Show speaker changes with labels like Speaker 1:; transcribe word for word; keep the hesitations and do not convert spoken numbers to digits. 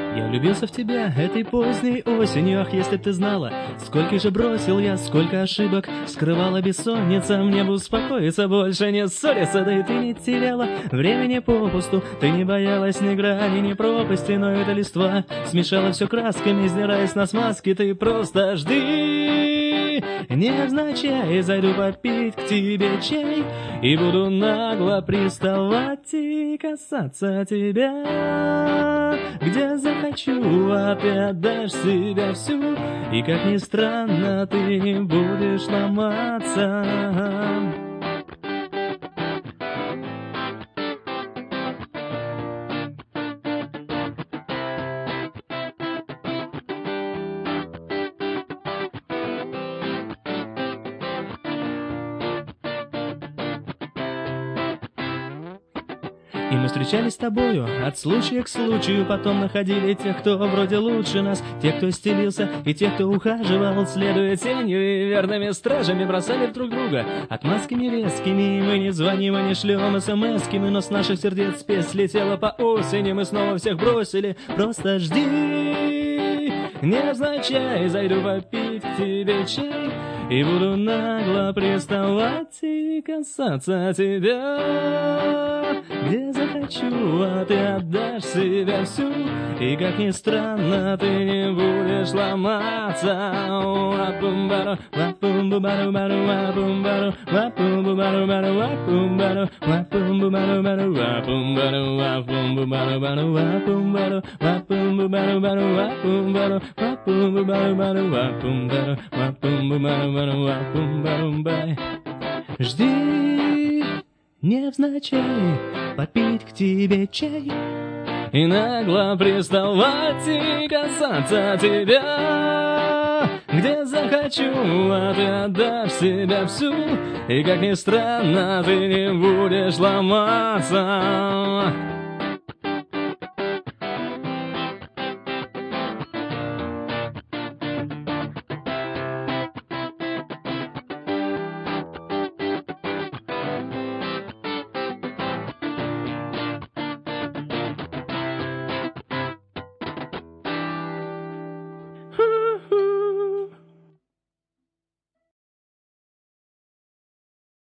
Speaker 1: Я влюбился в тебя этой поздней осенью. Ах, если б ты знала, сколько же бросил я, сколько ошибок скрывала бессонница. Мне бы успокоиться, больше не ссориться. Да и ты не теряла времени попусту. Ты не боялась ни грани, ни пропасти. Но эта листва смешала все красками, сдираясь на смазки. Ты просто жди, невзначай зайду попить к тебе чай и буду нагло приставать и касаться тебя, где захочу, а ты отдашь себя всю, и, как ни странно, ты не будешь ломаться. И мы встречались с тобою от случая к случаю, потом находили тех, кто вроде лучше нас, тех, кто стелился, и тех, кто ухаживал, следуя тенью, и верными стражами бросали друг друга отмазками вескими. И мы не звоним и не шлем смс-ки, но с наших сердец спесь слетела по осени, мы снова всех бросили. Просто жди, невзначай зайду попить к тебе чай и буду нагло приставать и касаться тебя, где захочу, а ты отдашь себя всю, и, как ни странно, ты не будешь ломаться. Ва-пум-бару, ва-пум-бу-бару-бару, ва-пум-бару, ва-пум-бу-бару-бару, ва-пум-бару, ва-пум-бу-бару-бару, ва-пум-бару, ва-пум-бу-бару-бару, ва-пум-бару, ва-пум-бу-бару-бару, ва-пум-бару, ва-пум-бу-бару-бару, ва-пум-бару, ва-пум-бу-бару-бару, ва-пум-бару-бай. Жди, невзначай попить к тебе чай и нагло приставать и касаться тебя, где захочу, а ты отдашь себя всю, и, как ни странно, ты не будешь ломаться.